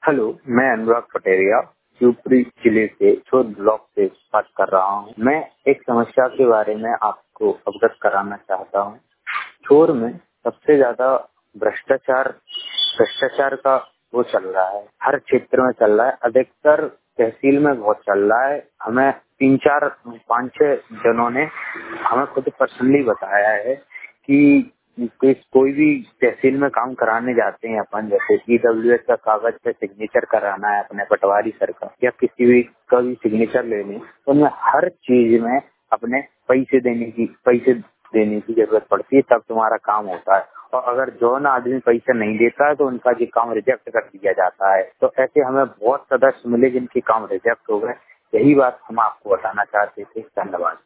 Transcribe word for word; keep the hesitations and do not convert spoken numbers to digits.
Hello, मैं अनुराग पटेरिया शिवपुरी जिले से चोर ब्लॉक से बात कर रहा हूँ। मैं एक समस्या के बारे में आपको अवगत कराना चाहता हूँ। चोर में सबसे ज्यादा भ्रष्टाचार भ्रष्टाचार का वो चल रहा है, हर क्षेत्र में चल रहा है। अधिकतर तहसील में बहुत चल रहा है। हमें तीन चार पाँच छह जनों ने हमें खुद पर्सनली बताया है कि कोई कोई भी तहसील में काम कराने जाते हैं अपन, जैसे ईडब्ल्यूएस का कागज पे सिग्नेचर कराना है अपने पटवारी सर का, या किसी भी का भी सिग्नेचर लेने, तो उनमें हर चीज में अपने पैसे देने की पैसे देने की जरूरत पड़ती है, तब तुम्हारा काम होता है। और अगर जो ना आदमी पैसा नहीं देता है तो उनका ये काम रिजेक्ट कर दिया जाता है। तो ऐसे हमें बहुत सदस्य मिले जिनके काम रिजेक्ट हो गए। यही बात हम आपको बताना चाहते थे। धन्यवाद।